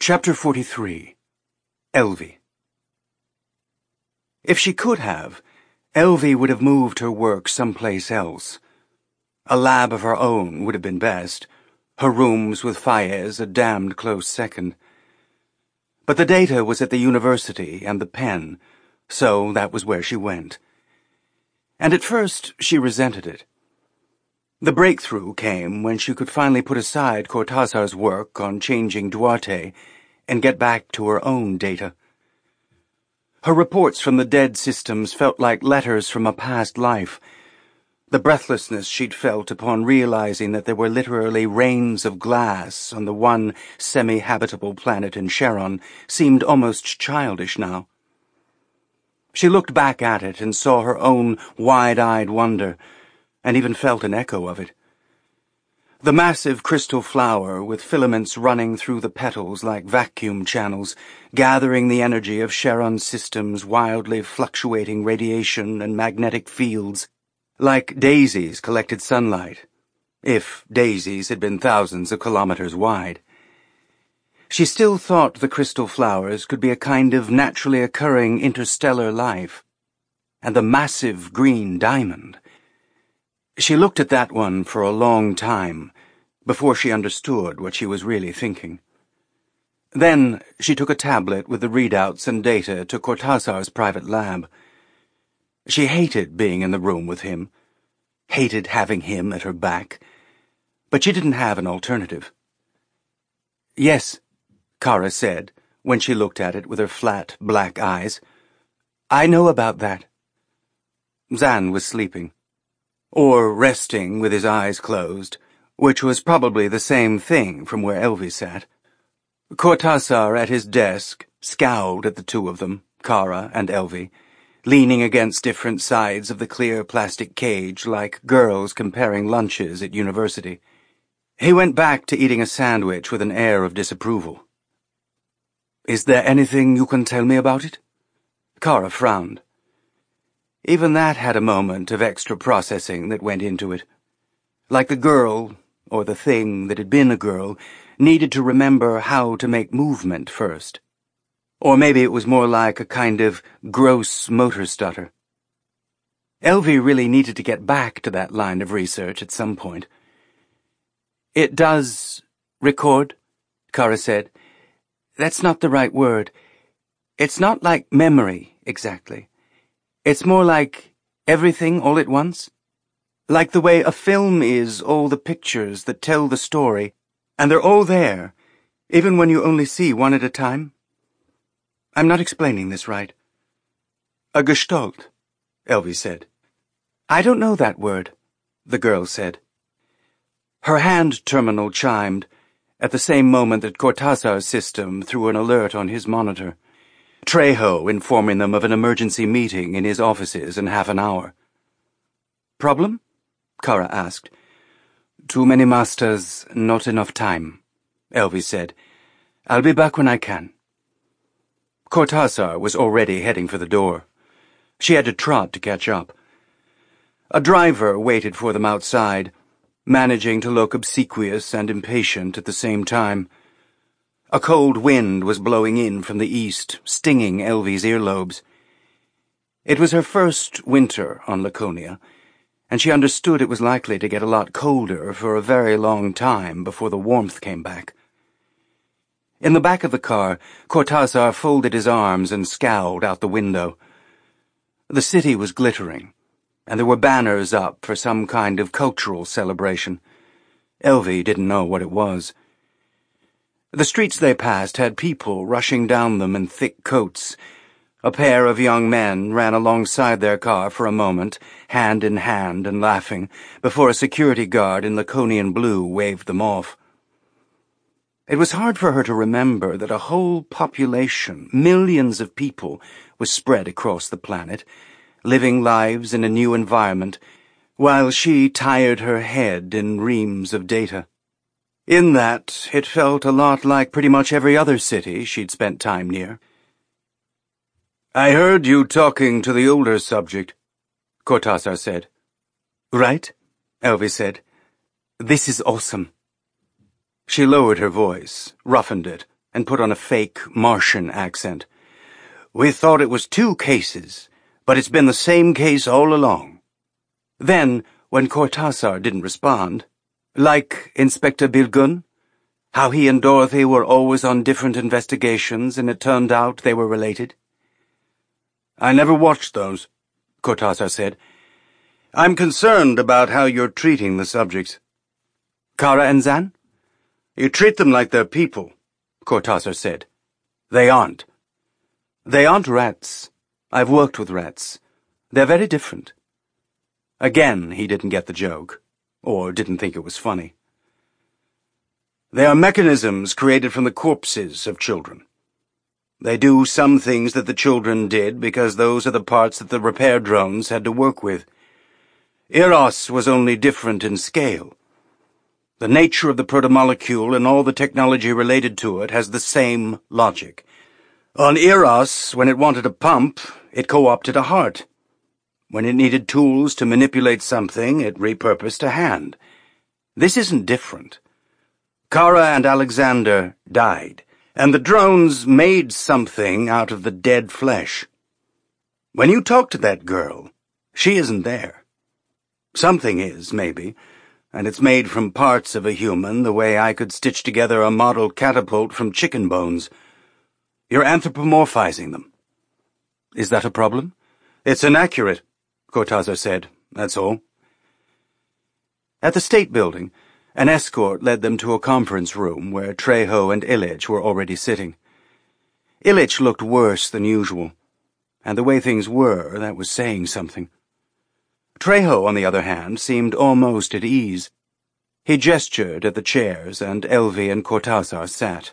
Chapter 43. Elvie. If she could have, Elvie would have moved her work someplace else. A lab of her own would have been best, her rooms with Fayez a damned close second. But the data was at the university and the pen, so that was where she went. And at first she resented it. The breakthrough came when she could finally put aside Cortázar's work on changing Duarte and get back to her own data. Her reports from the dead systems felt like letters from a past life. The breathlessness she'd felt upon realizing that there were literally rains of glass on the one semi-habitable planet in Charon seemed almost childish now. She looked back at it and saw her own wide-eyed wonder, and even felt an echo of it. The massive crystal flower, with filaments running through the petals like vacuum channels, gathering the energy of Charon's system's wildly fluctuating radiation and magnetic fields, like daisies collected sunlight, if daisies had been thousands of kilometers wide. She still thought the crystal flowers could be a kind of naturally occurring interstellar life. And the massive green diamond. She looked at that one for a long time, before she understood what she was really thinking. Then she took a tablet with the readouts and data to Cortázar's private lab. She hated being in the room with him, hated having him at her back, but she didn't have an alternative. "Yes," Kara said, when she looked at it with her flat, black eyes. "I know about that." Zan was sleeping. Or resting with his eyes closed, which was probably the same thing from where Elvie sat. Cortázar at his desk scowled at the two of them, Kara and Elvie, leaning against different sides of the clear plastic cage like girls comparing lunches at university. He went back to eating a sandwich with an air of disapproval. "Is there anything you can tell me about it?" Kara frowned. Even that had a moment of extra processing that went into it. Like the girl, or the thing that had been a girl, needed to remember how to make movement first. Or maybe it was more like a kind of gross motor stutter. Elvie really needed to get back to that line of research at some point. "It does record," Kara said. "That's not the right word. It's not like memory, exactly. It's more like everything all at once. Like the way a film is all the pictures that tell the story, and they're all there, even when you only see one at a time. I'm not explaining this right." "A gestalt," Elvie said. "I don't know that word," the girl said. Her hand terminal chimed, at the same moment that Cortázar's system threw an alert on his monitor. Trejo informing them of an emergency meeting in his offices in half an hour. "Problem?" Kara asked. "Too many masters, not enough time," Elvie said. "I'll be back when I can." Cortázar was already heading for the door. She had to trot to catch up. A driver waited for them outside, managing to look obsequious and impatient at the same time. A cold wind was blowing in from the east, stinging Elvie's earlobes. It was her first winter on Laconia, and she understood it was likely to get a lot colder for a very long time before the warmth came back. In the back of the car, Cortázar folded his arms and scowled out the window. The city was glittering, and there were banners up for some kind of cultural celebration. Elvie didn't know what it was. The streets they passed had people rushing down them in thick coats. A pair of young men ran alongside their car for a moment, hand in hand and laughing, before a security guard in Laconian blue waved them off. It was hard for her to remember that a whole population, millions of people, was spread across the planet, living lives in a new environment, while she tired her head in reams of data. In that, it felt a lot like pretty much every other city she'd spent time near. "I heard you talking to the older subject," Cortázar said. "Right," Elvie said. "This is awesome." She lowered her voice, roughened it, and put on a fake Martian accent. "We thought it was 2 cases, but it's been the same case all along." Then, when Cortázar didn't respond, like Inspector Bilgun, how he and Dorothy were always on different investigations and it turned out they were related. "I never watched those," Cortázar said. "I'm concerned about how you're treating the subjects." "Kara and Zan?" "You treat them like they're people," Cortázar said. "They aren't." "They aren't rats. I've worked with rats. They're very different." Again, he didn't get the joke, or didn't think it was funny. "They are mechanisms created from the corpses of children. They do some things that the children did because those are the parts that the repair drones had to work with. Eros was only different in scale. The nature of the protomolecule and all the technology related to it has the same logic. On Eros, when it wanted a pump, it co-opted a heart. When it needed tools to manipulate something, it repurposed a hand. This isn't different. Kara and Alexander died, and the drones made something out of the dead flesh. When you talk to that girl, she isn't there. Something is, maybe, and it's made from parts of a human the way I could stitch together a model catapult from chicken bones. You're anthropomorphizing them." "Is that a problem?" "It's inaccurate," Cortázar said. "That's all." At the State Building, an escort led them to a conference room where Trejo and Illich were already sitting. Illich looked worse than usual, and the way things were, that was saying something. Trejo, on the other hand, seemed almost at ease. He gestured at the chairs, and Elvi and Cortázar sat.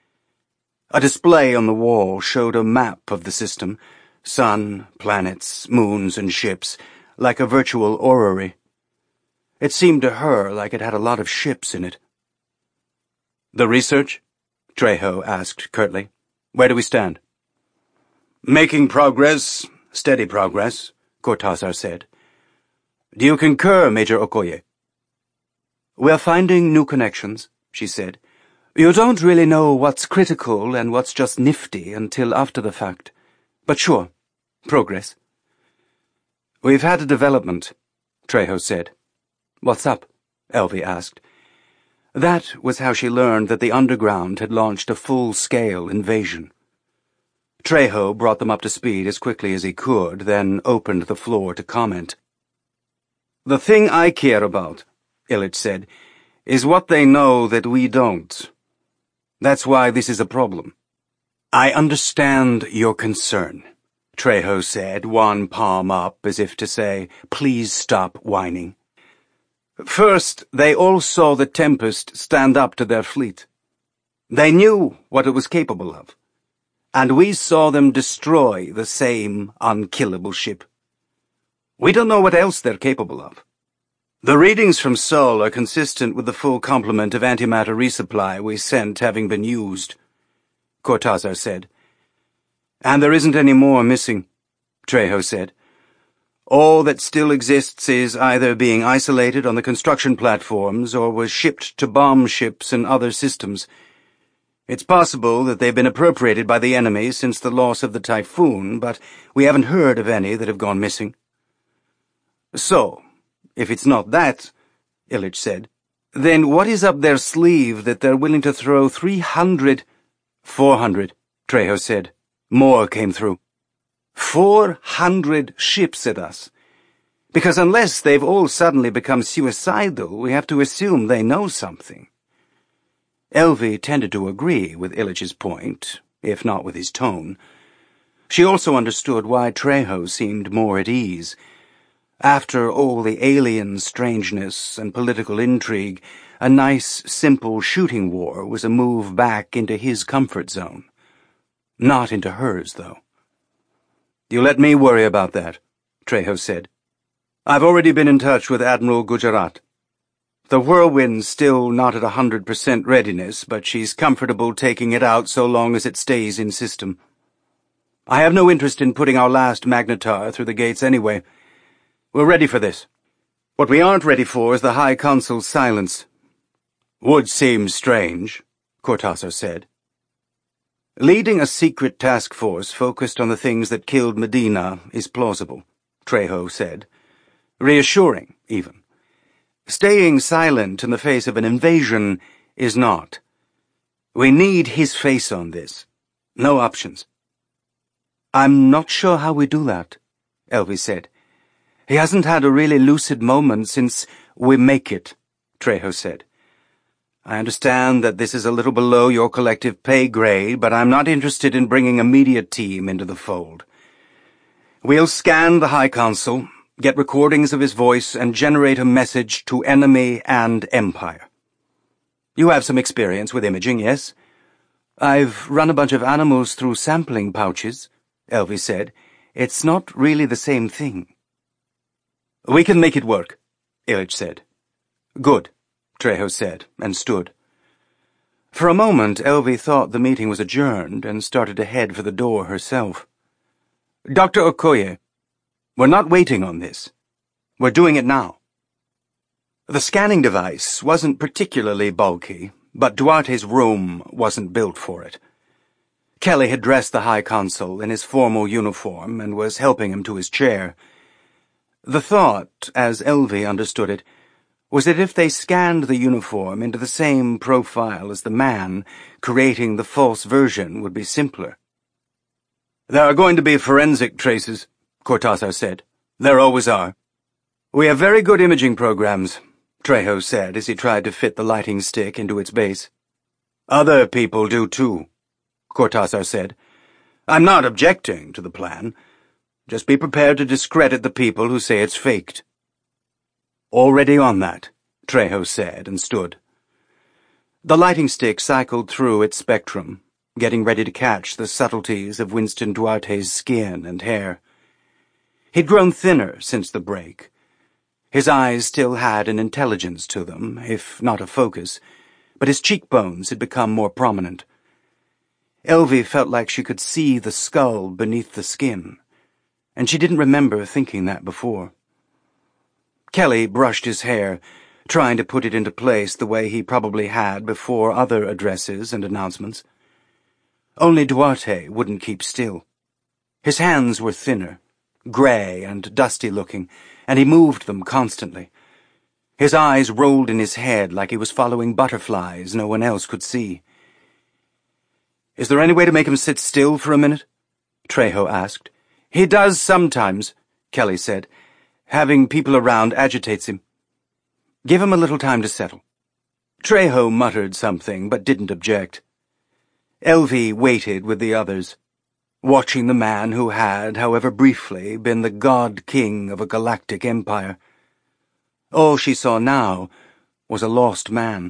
A display on the wall showed a map of the system, sun, planets, moons, and ships, like a virtual orrery. It seemed to her like it had a lot of ships in it. "The research?" Trejo asked curtly. "Where do we stand?" "Making progress, steady progress," Cortázar said. "Do you concur, Major Okoye?" "We're finding new connections," she said. "You don't really know what's critical and what's just nifty until after the fact. But sure, progress." "We've had a development," Trejo said. "What's up?" Elvi asked. That was how she learned that the Underground had launched a full-scale invasion. Trejo brought them up to speed as quickly as he could, then opened the floor to comment. "The thing I care about," Illich said, "is what they know that we don't. That's why this is a problem." "I understand your concern," Trejo said, one palm up as if to say, "Please stop whining." "First, they all saw the Tempest stand up to their fleet. They knew what it was capable of, and we saw them destroy the same unkillable ship. We don't know what else they're capable of. The readings from Sol are consistent with the full complement of antimatter resupply we sent having been used," Cortázar said. "And there isn't any more missing," Trejo said. "All that still exists is either being isolated on the construction platforms or was shipped to bomb ships and other systems. It's possible that they've been appropriated by the enemy since the loss of the Typhoon, but we haven't heard of any that have gone missing." "So, if it's not that," Illich said, "then what is up their sleeve that they're willing to throw 300— 400, Trejo said. More came through. 400 ships at us. Because unless they've all suddenly become suicidal, we have to assume they know something." Elvi tended to agree with Illich's point, if not with his tone. She also understood why Trejo seemed more at ease. After all the alien strangeness and political intrigue, a nice, simple shooting war was a move back into his comfort zone. Not into hers, though. "You let me worry about that," Trejo said. "I've already been in touch with Admiral Gujarat. The Whirlwind's still not at 100% readiness, but she's comfortable taking it out so long as it stays in system. I have no interest in putting our last Magnetar through the gates anyway. We're ready for this. What we aren't ready for is the High Consul's silence." "Would seem strange," Cortázar said. Leading a secret task force focused on the things that killed Medina is plausible, Trejo said. Reassuring, even. Staying silent in the face of an invasion is not. We need his face on this. No options. I'm not sure how we do that, Elvi said. He hasn't had a really lucid moment since we make it, Trejo said. I understand that this is a little below your collective pay grade, but I'm not interested in bringing a media team into the fold. We'll scan the High Council, get recordings of his voice, and generate a message to enemy and empire. You have some experience with imaging, yes? I've run a bunch of animals through sampling pouches, Elvi said. It's not really the same thing. We can make it work, Illich said. Good, Trejo said, and stood. For a moment, Elvi thought the meeting was adjourned and started to head for the door herself. Dr. Okoye, we're not waiting on this. We're doing it now. The scanning device wasn't particularly bulky, but Duarte's room wasn't built for it. Kelly had dressed the High Consul in his formal uniform and was helping him to his chair. The thought, as Elvi understood it, was that if they scanned the uniform into the same profile as the man, creating the false version would be simpler. There are going to be forensic traces, Cortázar said. There always are. We have very good imaging programs, Trejo said as he tried to fit the lighting stick into its base. Other people do too, Cortázar said. I'm not objecting to the plan. Just be prepared to discredit the people who say it's faked. Already on that, Trejo said and stood. The lighting stick cycled through its spectrum, getting ready to catch the subtleties of Winston Duarte's skin and hair. He'd grown thinner since the break. His eyes still had an intelligence to them, if not a focus, but his cheekbones had become more prominent. Elvi felt like she could see the skull beneath the skin, and she didn't remember thinking that before. Kelly brushed his hair, trying to put it into place the way he probably had before other addresses and announcements. Only Duarte wouldn't keep still. His hands were thinner, grey and dusty-looking, and he moved them constantly. His eyes rolled in his head like he was following butterflies no one else could see. Is there any way to make him sit still for a minute? Trejo asked. He does sometimes, Kelly said. Having people around agitates him. Give him a little time to settle. Trejo muttered something, but didn't object. Elvi waited with the others, watching the man who had, however briefly, been the god-king of a galactic empire. All she saw now was a lost man.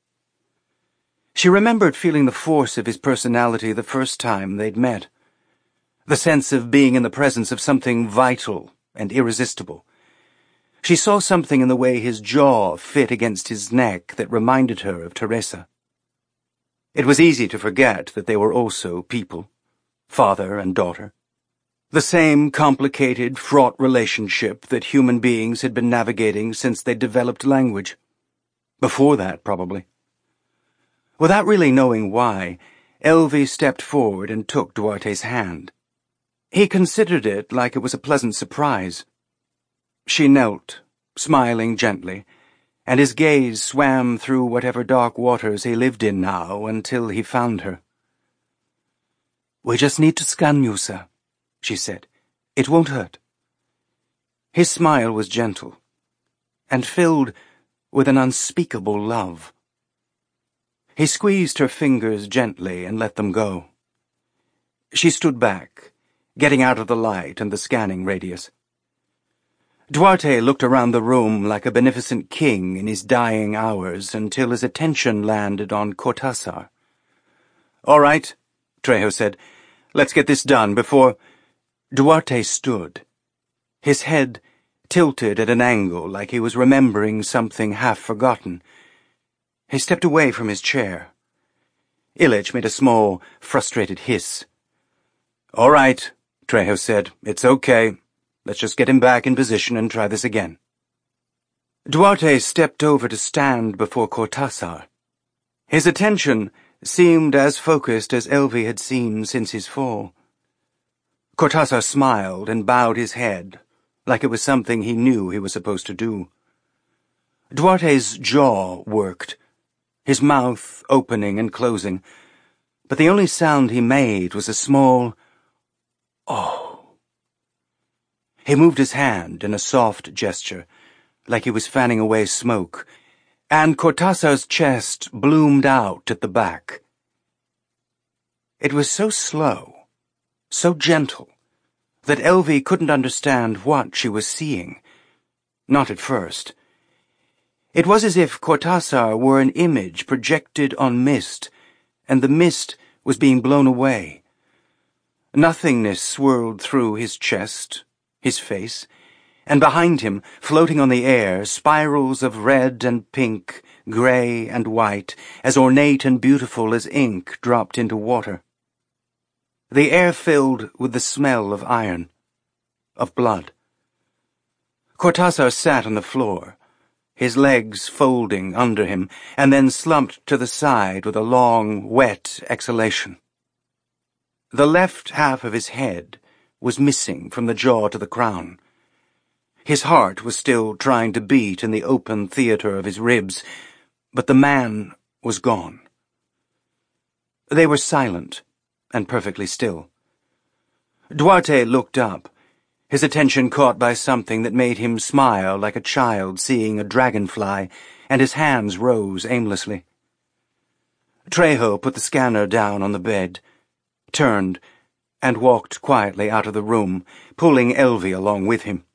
She remembered feeling the force of his personality the first time they'd met. The sense of being in the presence of something vital and irresistible. She saw something in the way his jaw fit against his neck that reminded her of Teresa. It was easy to forget that they were also people, father and daughter. The same complicated, fraught relationship that human beings had been navigating since they developed language. Before that, probably. Without really knowing why, Elvi stepped forward and took Duarte's hand. He considered it like it was a pleasant surprise. She knelt, smiling gently, and his gaze swam through whatever dark waters he lived in now until he found her. We just need to scan you, sir, she said. It won't hurt. His smile was gentle, and filled with an unspeakable love. He squeezed her fingers gently and let them go. She stood back, getting out of the light and the scanning radius. Duarte looked around the room like a beneficent king in his dying hours until his attention landed on Cortázar. All right, Trejo said. Let's get this done before... Duarte stood, his head tilted at an angle like he was remembering something half-forgotten. He stepped away from his chair. Illich made a small, frustrated hiss. All right, Trejo said. It's okay. Let's just get him back in position and try this again. Duarte stepped over to stand before Cortázar. His attention seemed as focused as Elvi had seen since his fall. Cortázar smiled and bowed his head, like it was something he knew he was supposed to do. Duarte's jaw worked, his mouth opening and closing, but the only sound he made was a small "oh." He moved his hand in a soft gesture, like he was fanning away smoke, and Cortázar's chest bloomed out at the back. It was so slow, so gentle, that Elvi couldn't understand what she was seeing. Not at first. It was as if Cortázar were an image projected on mist, and the mist was being blown away. Nothingness swirled through his chest, his face, and behind him, floating on the air, spirals of red and pink, grey and white, as ornate and beautiful as ink dropped into water. The air filled with the smell of iron, of blood. Cortázar sat on the floor, his legs folding under him, and then slumped to the side with a long, wet exhalation. The left half of his head was missing from the jaw to the crown. His heart was still trying to beat in the open theatre of his ribs, but the man was gone. They were silent and perfectly still. Duarte looked up, his attention caught by something that made him smile like a child seeing a dragonfly, and his hands rose aimlessly. Trejo put the scanner down on the bed, turned, and walked quietly out of the room, pulling Elvi along with him.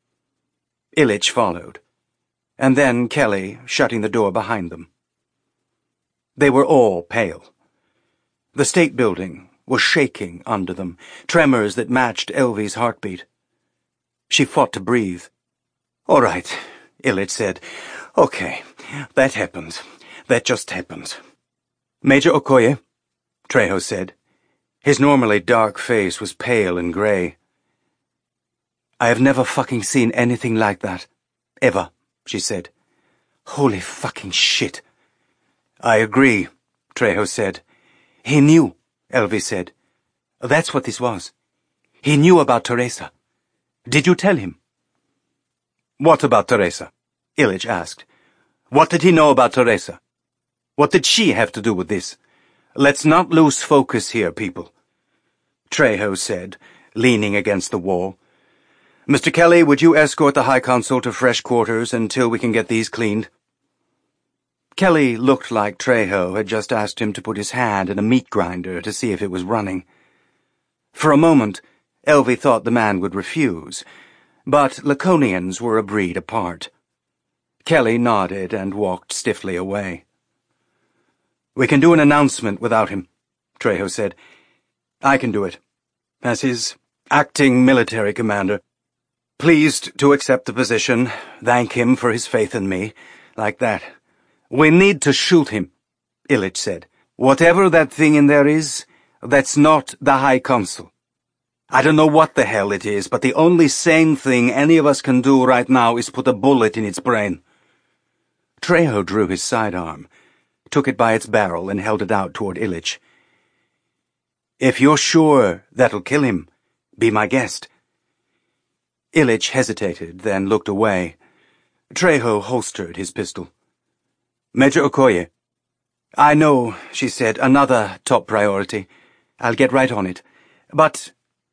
Illich followed, and then Kelly shutting the door behind them. They were all pale. The state building was shaking under them, tremors that matched Elvi's heartbeat. She fought to breathe. "All right," Illich said. "Okay, that happens. That just happens." "Major Okoye," Trejo said. His normally dark face was pale and grey. "I have never fucking seen anything like that. Ever," she said. "Holy fucking shit." "I agree," Trejo said. "He knew," Elvi said. "That's what this was. He knew about Teresa. Did you tell him?" "What about Teresa?" Illich asked. "What did he know about Teresa? What did she have to do with this? Let's not lose focus here, people," Trejo said, leaning against the wall. "Mr. Kelly, would you escort the High Consul to fresh quarters until we can get these cleaned?" Kelly looked like Trejo had just asked him to put his hand in a meat grinder to see if it was running. For a moment, Elvi thought the man would refuse, but Laconians were a breed apart. Kelly nodded and walked stiffly away. "We can do an announcement without him," Trejo said. "I can do it, as his acting military commander. Pleased to accept the position, thank him for his faith in me, like that." "We need to shoot him," Illich said. "Whatever that thing in there is, that's not the High Consul. I don't know what the hell it is, but the only sane thing any of us can do right now is put a bullet in its brain." Trejo drew his sidearm, took it by its barrel, and held it out toward Illich. "If you're sure that'll kill him, be my guest." Illich hesitated, then looked away. Trejo holstered his pistol. "Major Okoye." "I know," she said, "another top priority. I'll get right on it. But,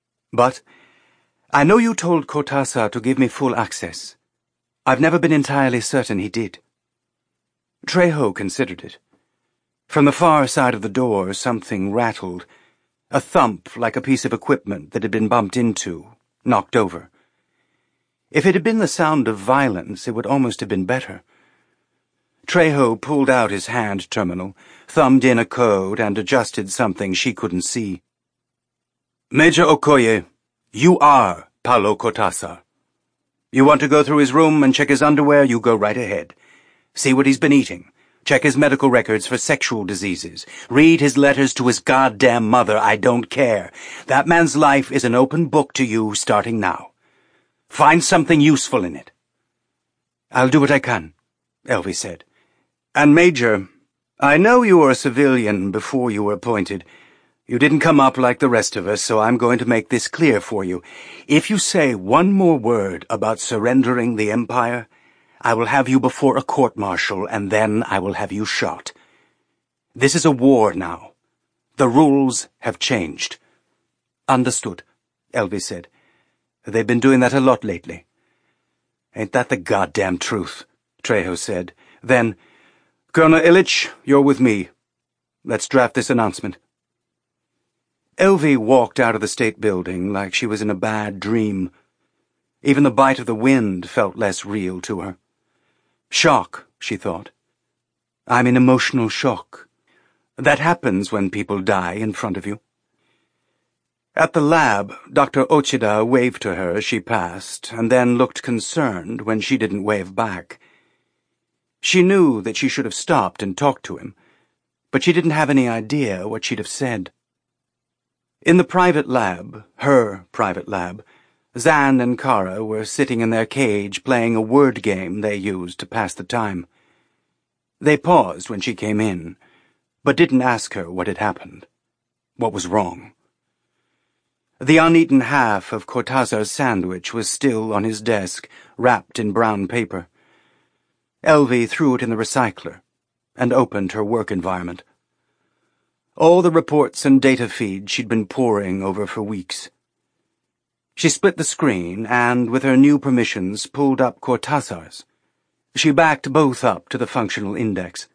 I know you told Cortázar to give me full access. I've never been entirely certain he did." Trejo considered it. From the far side of the door, something rattled, a thump like a piece of equipment that had been bumped into, knocked over. If it had been the sound of violence, it would almost have been better. Trejo pulled out his hand terminal, thumbed in a code, and adjusted something she couldn't see. "Major Okoye, you are Paulo Cortázar. You want to go through his room and check his underwear, you go right ahead. See what he's been eating. Check his medical records for sexual diseases. Read his letters to his goddamn mother, I don't care. That man's life is an open book to you starting now. Find something useful in it." "I'll do what I can," Elvi said. "And Major, I know you were a civilian before you were appointed. You didn't come up like the rest of us, so I'm going to make this clear for you. If you say one more word about surrendering the Empire, I will have you before a court-martial, and then I will have you shot. This is a war now. The rules have changed. Understood, Elvi said. They've been doing that a lot lately. Ain't that the goddamn truth, Trejo said. Then, Colonel Illich, you're with me. Let's draft this announcement. Elvi walked out of the state building like she was in a bad dream. Even the bite of the wind felt less real to her. Shock, she thought. I'm in emotional shock. That happens when people die in front of you. At the lab, Dr. Ochida waved to her as she passed, and then looked concerned when she didn't wave back. She knew that she should have stopped and talked to him, but she didn't have any idea what she'd have said. In the private lab, her private lab, Zan and Kara were sitting in their cage playing a word game they used to pass the time. They paused when she came in, but didn't ask her what had happened. What was wrong? The uneaten half of Cortázar's sandwich was still on his desk, wrapped in brown paper. Elvi threw it in the recycler and opened her work environment. All the reports and data feeds she'd been poring over for weeks. She split the screen and, with her new permissions, pulled up Cortázar's. She backed both up to the functional index.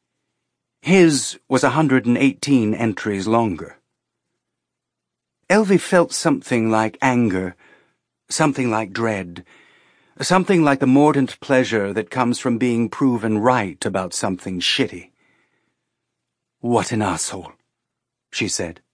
His was 118 entries longer. Elvi felt something like anger, something like dread, something like the mordant pleasure that comes from being proven right about something shitty. What an asshole, she said.